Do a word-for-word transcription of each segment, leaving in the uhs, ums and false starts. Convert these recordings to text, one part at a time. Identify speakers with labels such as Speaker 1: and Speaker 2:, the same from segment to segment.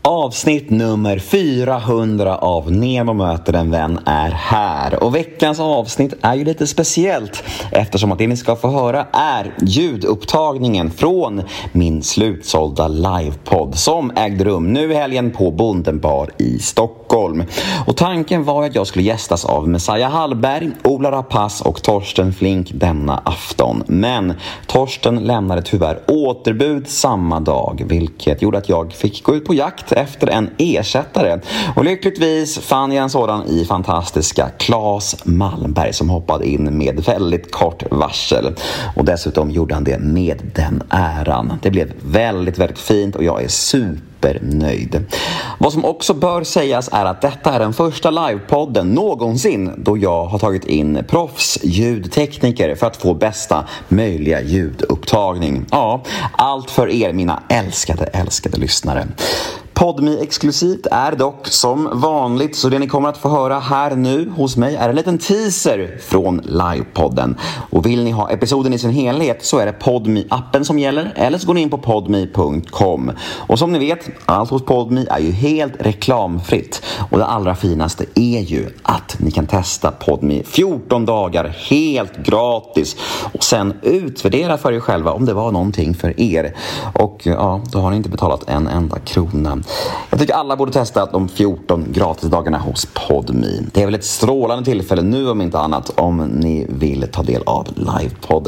Speaker 1: Avsnitt nummer fyrahundra av Nemo möter en vän är här. Och veckans avsnitt är ju lite speciellt eftersom att det ni ska få höra är ljudupptagningen från min slutsålda livepodd som ägde rum nu i helgen på Bonden Bar i Stockholm. Och tanken var att jag skulle gästas av Messiah Hallberg, Ola Rapace och Torsten Flink denna afton. Men Torsten lämnade tyvärr återbud samma dag, vilket gjorde att jag fick gå ut på jakt efter en ersättare. Och lyckligtvis fann jag en sådan i fantastiska Claes Malmberg som hoppade in med väldigt kort varsel. Och dessutom gjorde han det med den äran. Det blev väldigt, väldigt fint och jag är supernöjd. Vad som också bör sägas är att detta är den första livepodden någonsin då jag har tagit in proffs ljudtekniker för att få bästa möjliga ljudupptagning. Ja, allt för er mina älskade, älskade lyssnare. Podme exklusivt är dock som vanligt, så det ni kommer att få höra här nu hos mig är en liten teaser från livepodden. Och vill ni ha episoden i sin helhet så är det Podme-appen som gäller, eller så går ni in på podme punkt com. Och som ni vet, allt hos Podme är ju helt reklamfritt. Och det allra finaste är ju att ni kan testa Podme fjorton dagar helt gratis och sen utvärdera för er själva om det var någonting för er. Och ja, då har ni inte betalat en enda krona. Jag tycker alla borde testa de fjorton gratisdagarna hos Podme. Det är väl ett strålande tillfälle nu om inte annat om ni vill ta del av livepodden.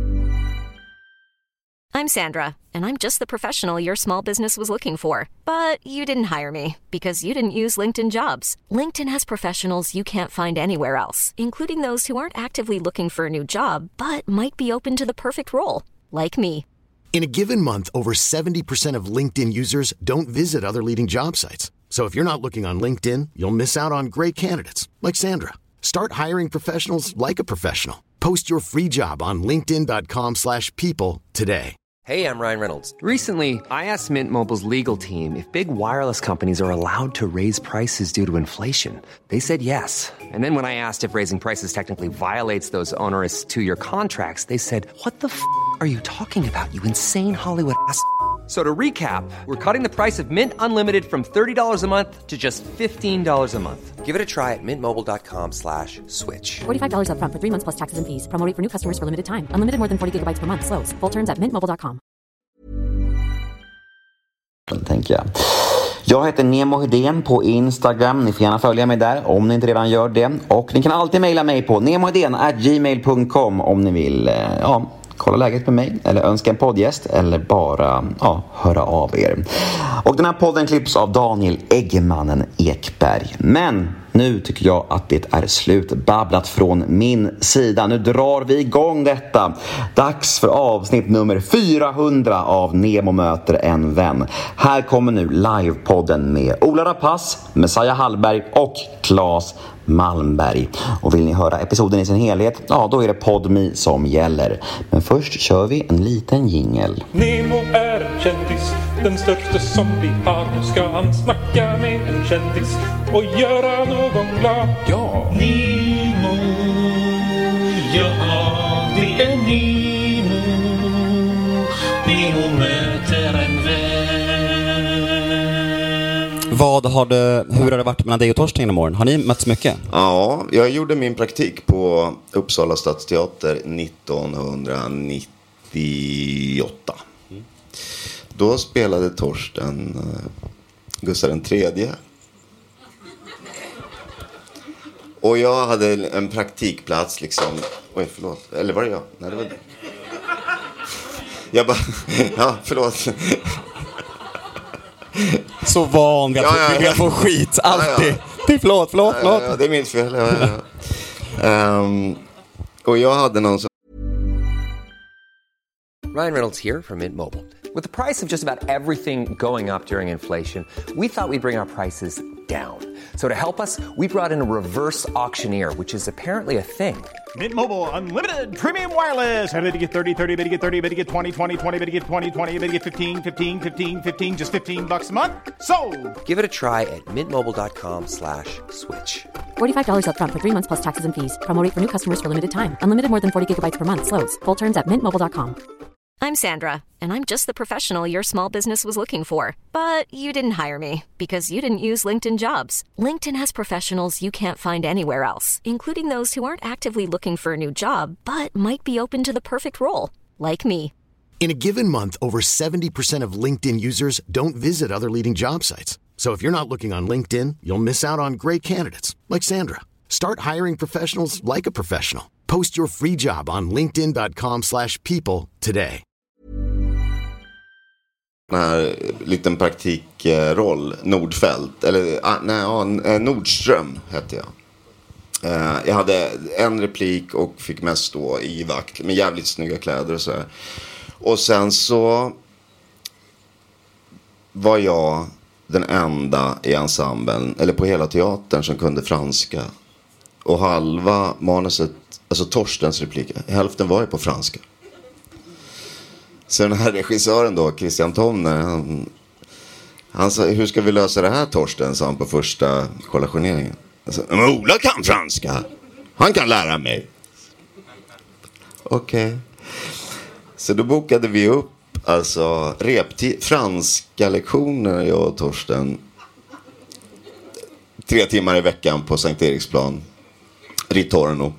Speaker 2: I'm Sandra, and I'm just the professional your small business was looking for. But you didn't hire me because you didn't use LinkedIn Jobs. LinkedIn has professionals you can't find anywhere else, including those who aren't actively looking for a new job but might be open to the perfect role, like me.
Speaker 3: In a given month, over seventy percent of LinkedIn users don't visit other leading job sites. So if you're not looking on LinkedIn, you'll miss out on great candidates like Sandra. Start hiring professionals like a professional. Post your free job on linkedin dot com slash people today.
Speaker 4: Hey, I'm Ryan Reynolds. Recently, I asked Mint Mobile's legal team if big wireless companies are allowed to raise prices due to inflation. They said yes. And then when I asked if raising prices technically violates those onerous two-year contracts, they said, what the f*** are you talking about, you insane Hollywood ass f- So to recap, we're cutting the price of Mint Unlimited from thirty dollars a month to just fifteen dollars a month. Give it a try at mintmobile.com slash switch.
Speaker 5: forty-five dollars up front for three months plus taxes and fees. Promo rate for new customers for limited time. Unlimited more than forty gigabytes per month. Slows full terms at mint mobile dot com.
Speaker 1: Tänker jag. Jag heter Nemo Hedén på Instagram. Ni får gärna följa mig där om ni inte redan gör det. Och ni kan alltid mejla mig på nemohedén at gmail punkt com om ni vill ja, kolla läget med mig eller önska en poddgäst eller bara ja, höra av er. Och den här podden klipps av Daniel Eggemannen Ekberg. Men nu tycker jag att det är slutbabblat från min sida. Nu drar vi igång detta. Dags för avsnitt nummer fyrahundra av Nemo möter en vän. Här kommer nu livepodden med Ola Rapace, Messiah Hallberg och Claes Malmberg. Och vill ni höra episoden i sin helhet, ja då är det Podme som gäller. Men först kör vi en liten jingle.
Speaker 6: Nemo är en kändis, den största som vi har. Nu ska han snacka med en kändis och göra någon glad. Ja, Nemo, ja det är Nemo. Nemo möter en vän.
Speaker 7: Vad har det, hur har det varit mellan dig och Torsten genom åren? Har ni mötts mycket?
Speaker 8: Ja, jag gjorde min praktik på Uppsala stadsteater nittonhundranittioåtta. Mm. Då spelade Torsten uh, Gustav den tredje. Och jag hade en praktikplats liksom. Oj, förlåt. Eller var det jag? Nej, det var det. Jag bara, ja, förlåt.
Speaker 7: Så van vid att ja, ja, ja. få skit, alltid. Ja, ja. Det är förlåt, förlåt, förlåt.
Speaker 8: Ja, ja, det är mitt fel. Ja, ja. um, och jag hade någon som...
Speaker 4: Ryan Reynolds here from Mint Mobile. With the price of just about everything going up during inflation, we thought we'd bring our prices down. So to help us, we brought in a reverse auctioneer, which is apparently a thing.
Speaker 9: Mint Mobile Unlimited Premium Wireless. How to get thirty, thirty, how to get thirty, how to get twenty, twenty, twenty, how to get twenty, twenty, how to get fifteen, fifteen, fifteen, fifteen, just fifteen bucks a month? Sold!
Speaker 4: Give it a try at mintmobile.com slash switch.
Speaker 5: forty-five dollars up front for three months plus taxes and fees. Promo rate for new customers for limited time. Unlimited more than forty gigabytes per month. Slows full terms at mint mobile dot com.
Speaker 2: I'm Sandra, and I'm just the professional your small business was looking for. But you didn't hire me because you didn't use LinkedIn Jobs. LinkedIn has professionals you can't find anywhere else, including those who aren't actively looking for a new job, but might be open to the perfect role, like me.
Speaker 3: In a given month, over seventy percent of LinkedIn users don't visit other leading job sites. So if you're not looking on LinkedIn, you'll miss out on great candidates like Sandra. Start hiring professionals like a professional. Post your free job on linkedin dot com slash people today.
Speaker 8: Den här liten praktikroll, Nordfält, eller nej, Nordström hette jag. Jag hade en replik och fick mest stå i vakt med jävligt snygga kläder och så här. Och sen så var jag den enda i ensemblen, eller på hela teatern, som kunde franska. Och halva manuset, alltså Torstens replik, hälften var ju på franska. Så den här regissören då, Christian Tomner, han, han sa, hur ska vi lösa det här, Torsten, sa han på första kollationeringen. Alltså, men Ola kan franska. Han kan lära mig. Okej. Okay. Så då bokade vi upp alltså repti- franska lektioner, jag och Torsten. Tre timmar i veckan på Sankt Eriksplan. Ritorno.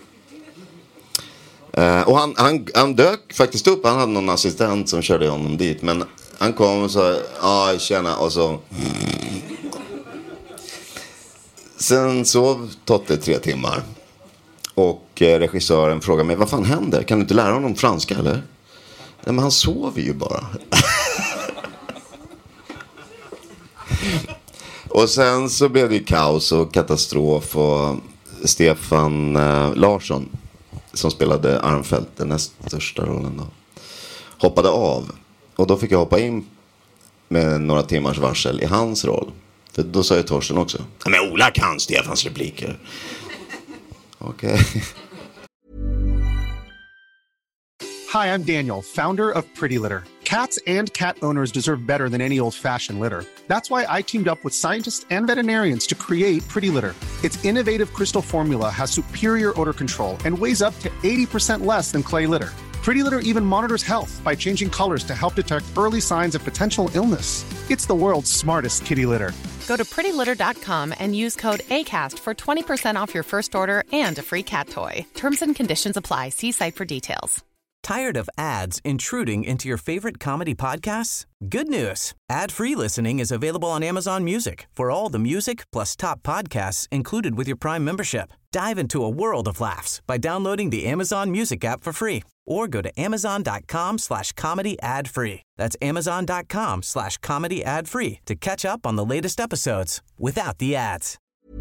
Speaker 8: Uh, och han, han, han dök faktiskt upp. Han hade någon assistent som körde honom dit. Men han kom och sa, ja, tjena. Och så... Sen sov Totte tre timmar. Och eh, regissören frågade mig, vad fan händer? Kan du inte lära honom franska, eller? Nej, men han sover ju bara. Och sen så blev det kaos och katastrof. Och Stefan eh, Larsson, som spelade Armfelt, den näst största rollen då, hoppade av. Och då fick jag hoppa in med några timmars varsel i hans roll. För då sa ju Torsten också, men Ola kan Stefans repliker. Okej. Okay.
Speaker 10: Hi, I'm Daniel, founder of Pretty Litter. Cats and cat owners deserve better than any old-fashioned litter. That's why I teamed up with scientists and veterinarians to create Pretty Litter. Its innovative crystal formula has superior odor control and weighs up to eighty percent less than clay litter. Pretty Litter even monitors health by changing colors to help detect early signs of potential illness. It's the world's smartest kitty litter.
Speaker 11: Go to pretty litter dot com and use code ACAST for twenty percent off your first order and a free cat toy. Terms and conditions apply. See site for details.
Speaker 12: Tired of ads intruding into your favorite comedy podcasts? Good news. Ad-free listening is available on Amazon Music for all the music plus top podcasts included with your Prime membership. Dive into a world of laughs by downloading the Amazon Music app for free or go to amazon dot com slash comedy ad free. That's amazon dot com slash comedy ad free to catch up on the latest episodes without the ads.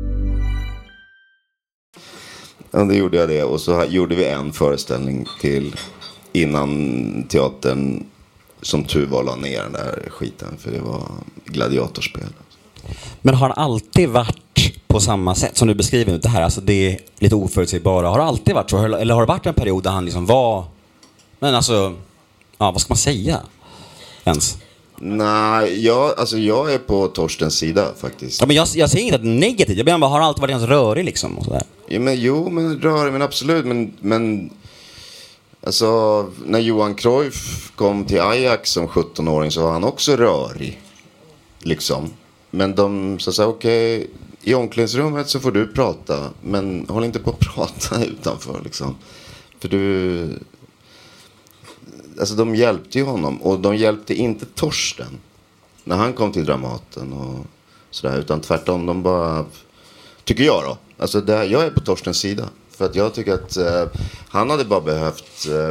Speaker 8: Ja, då gjorde jag det och så gjorde vi en föreställning till innan teatern som tur var la ner den där skiten, för det var gladiatorspel.
Speaker 7: Men har han alltid varit på samma sätt som du beskriver det här? Alltså det är lite oförutsägbara. Har det alltid varit så? Eller har det varit en period där han liksom var... Men alltså, ja, vad ska man säga ens?
Speaker 8: Nej, jag, alltså jag är på Torstens sida faktiskt.
Speaker 7: Ja, men jag, jag säger inte att det är negativt. Jag bara, har han alltid varit ganska rörig liksom? Och sådär.
Speaker 8: Ja, men jo, men rörig, men absolut. Men... men alltså, när Johan Cruyff kom till Ajax som sjuttonåring så var han också rörig. Liksom. Men de sa så här, okej, okay, i omklädningsrummet så får du prata. Men håll inte på att prata utanför, liksom. För du... Alltså, de hjälpte ju honom. Och de hjälpte inte Torsten när han kom till Dramaten och sådär. Utan tvärtom, de bara... Tycker jag då. Alltså, det, jag är på Torstens sida. För att jag tycker att eh, han hade bara behövt eh,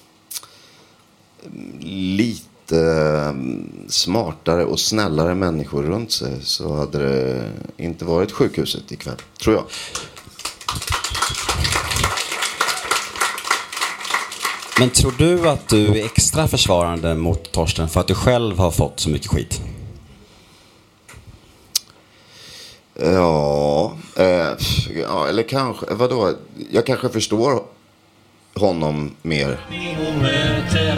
Speaker 8: lite eh, smartare och snällare människor runt sig. Så hade det inte varit sjukhuset ikväll, tror jag.
Speaker 7: Men tror du att du är extra försvarande mot Torsten för att du själv har fått så mycket skit?
Speaker 8: Ja, eh, ja, eller kanske, vadå? Jag kanske förstår honom mer.